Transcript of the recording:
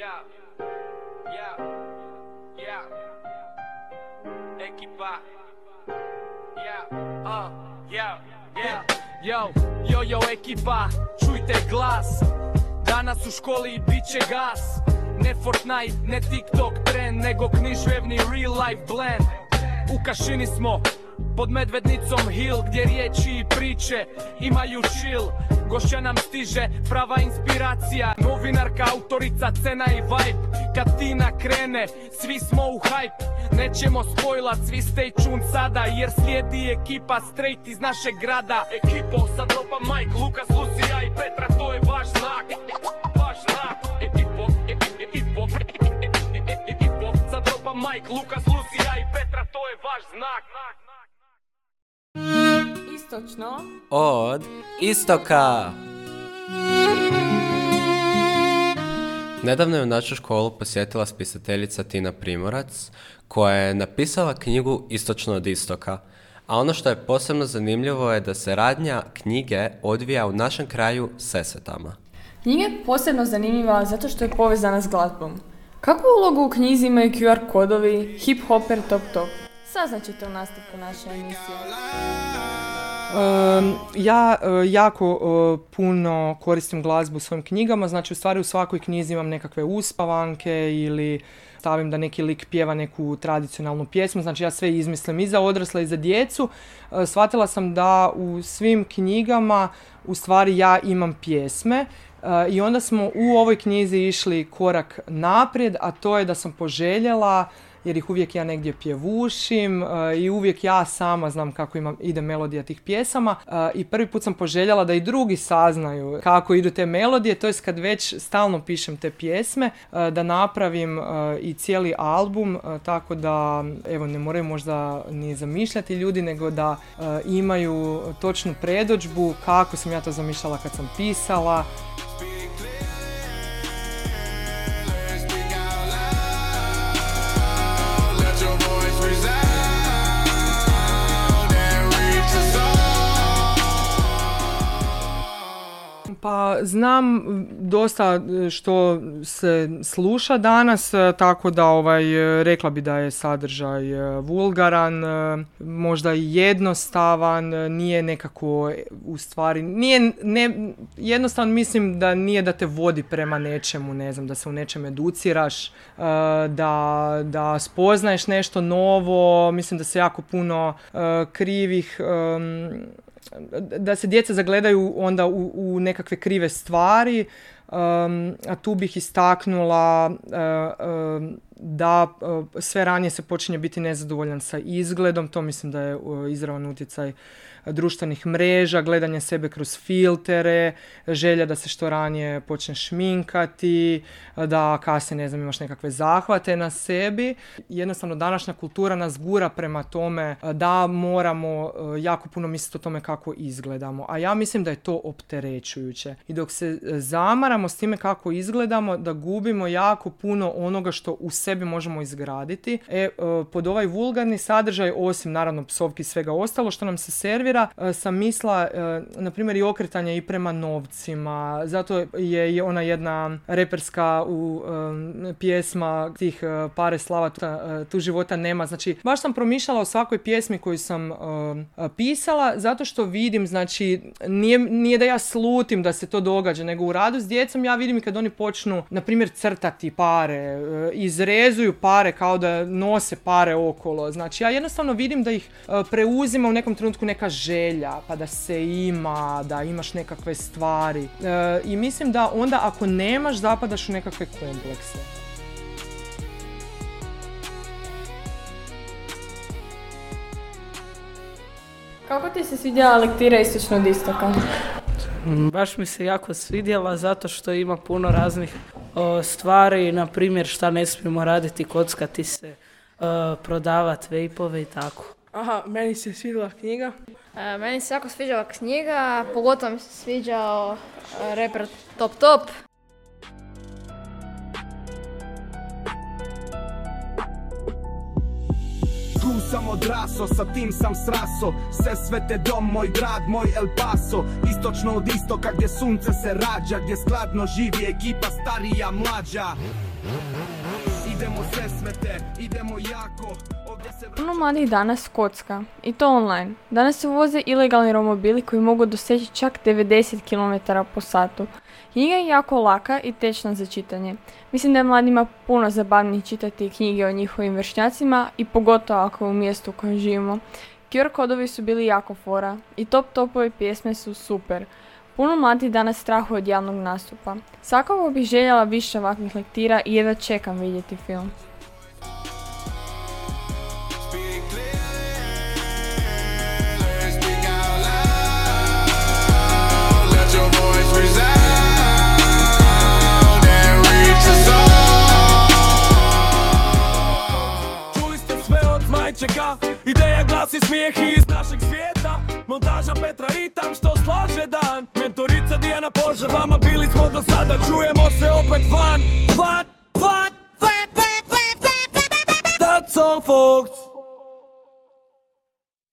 Ekipa. Yo, ekipa, čujte glas. Danas u školi bit će gas. Ne Fortnite, ne TikTok trend, nego književni real life blend. U Kašini smo, pod Medvednicom Hill, gdje riječi i priče imaju chill. Gošća nam stiže, prava inspiracija, novinarka, autorica, cena i vibe. Kad Tina krene, svi smo u hype. Nećemo spojlat, svi stay tuned sada, jer slijedi ekipa straight iz našeg grada. Ekipo, sad dropa Mike, Lukas, Lucija i Petra, to je vaš znak. Vaš znak. Ekipo, sad dropa Mike, Lukas, Lucija i Petra, to je vaš znak. Istočno od istoka. Nedavno je u našu školu posjetila spisateljica Tina Primorac, koja je napisala knjigu Istočno od istoka. A ono što je posebno zanimljivo je da se radnja knjige odvija u našem kraju Sesvetama. Knjiga je posebno zanimljiva zato što je povezana s glazbom. Kakvu ulogu u knjizi imaju QR kodovi, hip-hoper, top? Saznaćete u nastavku naše emisije. Ja jako puno koristim glazbu u svojim knjigama, znači u stvari u svakoj knjizi imam nekakve uspavanke ili stavim da neki lik pjeva neku tradicionalnu pjesmu, znači ja sve izmislim i za odrasle i za djecu. Shvatila sam da u svim knjigama u stvari ja imam pjesme i onda smo u ovoj knjizi išli korak naprijed, a to je da sam poželjela, jer ih uvijek ja negdje pjevušim i uvijek ja sama znam kako ide melodija tih pjesama i prvi put sam poželjela da i drugi saznaju kako idu te melodije, to jest kad već stalno pišem te pjesme, da napravim i cijeli album, tako da evo ne moraju možda ni zamišljati ljudi, nego da imaju točnu predodžbu kako sam ja to zamišljala kad sam pisala. Pa znam dosta što se sluša danas, tako da rekla bi da je sadržaj vulgaran, možda i jednostavan, nije nekako u stvari, jednostavno mislim da nije da te vodi prema nečemu, ne znam, da se u nečem educiraš, da spoznaješ nešto novo, mislim da se jako puno krivih da se djeca zagledaju onda u nekakve krive stvari, a tu bih istaknula da sve ranije se počinje biti nezadovoljan sa izgledom, to mislim da je izravan utjecaj društvenih mreža, gledanje sebe kroz filtere, želja da se što ranije počne šminkati, da kasnije, ne znam, imaš nekakve zahvate na sebi. Jednostavno, današnja kultura nas gura prema tome da moramo jako puno misliti o tome kako izgledamo. A ja mislim da je to opterećujuće. I dok se zamaramo s time kako izgledamo, da gubimo jako puno onoga što u sebi možemo izgraditi. Pod ovaj vulgarni sadržaj, osim naravno psovki i svega ostalo što nam se servira, sam mislila, na primjer, i okretanje i prema novcima. Zato je ona jedna reperska pjesma tih pare slava, tu života nema. Znači, baš sam promišljala o svakoj pjesmi koju sam pisala, zato što vidim, znači, nije da ja slutim da se to događa, nego u radu s djecom ja vidim i kad oni počnu, na primjer, crtati pare, izrezuju pare kao da nose pare okolo. Znači, ja jednostavno vidim da ih preuzima u nekom trenutku neka želja, pa da se ima, da imaš nekakve stvari. I mislim da onda ako nemaš, zapadaš u nekakve komplekse. Kako ti se svidjela lektira Istočno od istoka? Baš mi se jako svidjela zato što ima puno raznih stvari, na primjer šta ne smijemo raditi, kockati se, prodavati vejpove i tako. Aha, meni se svidjela knjiga. Meni se jako sviđala knjiga, pogotovo mi se sviđao reper Top. sam odraso, sa tim sam sraso. Sve svete dom, moj grad, moj El Paso. Istočno od istoka gdje sunce se rađa, gdje skladno živi ekipa starija mlađa. Idemo sve svete, idemo jako. Puno mladih danas kocka, i to online. Danas se uvoze ilegalni romobili koji mogu doseći čak 90 km po satu. Knjiga je jako laka i tečna za čitanje. Mislim da je mladima puno zabavnije čitati knjige o njihovim vršnjacima i pogotovo ako je u mjestu u kojem živimo. QR kodovi su bili jako fora i topove pjesme su super. Puno mladih danas strahuje od javnog nastupa. Svakako bih željela više ovakvih lektira i jedva čekam vidjeti film. Ideja, glas i smijeh iz našeg svijeta. Montaža Petra Ritam što slaže dan. Mentorica Dijana Požar, vama bili smo do sada. Čujemo se opet van. That's all folks.